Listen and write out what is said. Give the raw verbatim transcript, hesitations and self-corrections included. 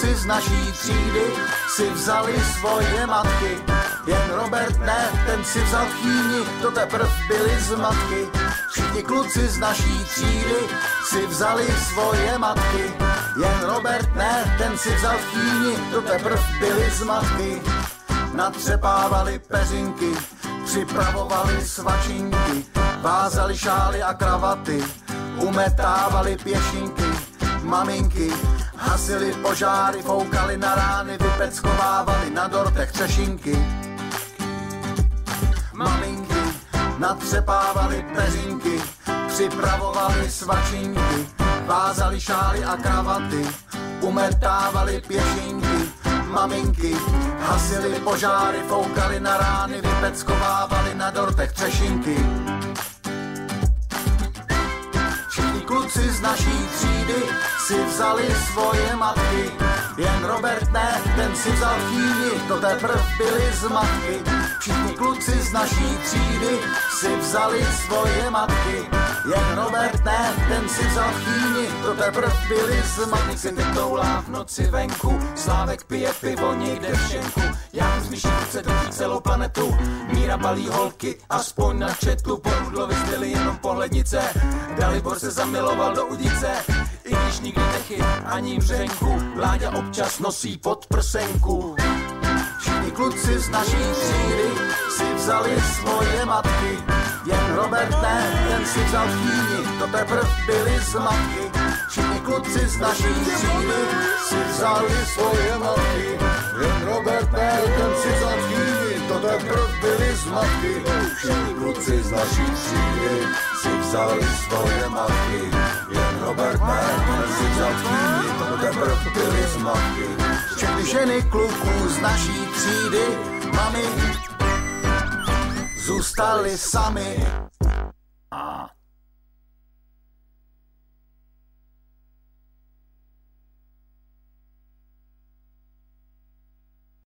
kluci z naší třídy si vzali svoje matky. Jen Robert ne, ten si vzal v chýni, to teprv byli z matky. Všichni kluci z naší třídy si vzali svoje matky. Jen Robert ne, ten si vzal v chýni, to teprv byli z matky. Natřepávali peřinky, připravovali svačinky, vázali šály a kravaty, umetávali pěšinky. Maminky hasili požáry, foukali na rány, vypeckovávali na dortech třešinky. Maminky natřepávali peřinky, připravovali svačinky, vázali šály a kravaty, umetávali pěšinky. Maminky hasili požáry, foukali na rány, vypeckovávali na dortech třešinky. Všichni kluci z naší třídy si vzali svoje matky. Jen Robert ne, ten si vzal v chýni, to teprv byli z matky. Všichni kluci z naší třídy si vzali svoje matky. Jen Robert ne, ten si vzal v chýni, to teprv byli z matky. Se vytoulá v noci venku, Slávek pije pivo někde v šenku. Já z myší ruce drží celou planetu, Míra balí holky, aspoň na četlu. Po Rudlovi zbyly jenom pohlednice, Dalibor se zamiloval do udice. I když nikdy nechyt ani vřenku, Láďa občas nosí podprsenku. Všichni kluci z naší třídy si vzali svoje matky. Jen Robert ne, ten si vzal v chýni, to teprv byli z matky. Všichni kluci z naší třídy si vzali svoje matky. Jen Robert ne, ten si vzal v chýni, to teprv byli z matky. Všichni kluci z naší třídy si vzali svoje matky. Jen Robert ne, ten si vzal v chýni, to teprv byli z matky. Všechny ženy kluků z naší třídy, mami, zůstali sami. A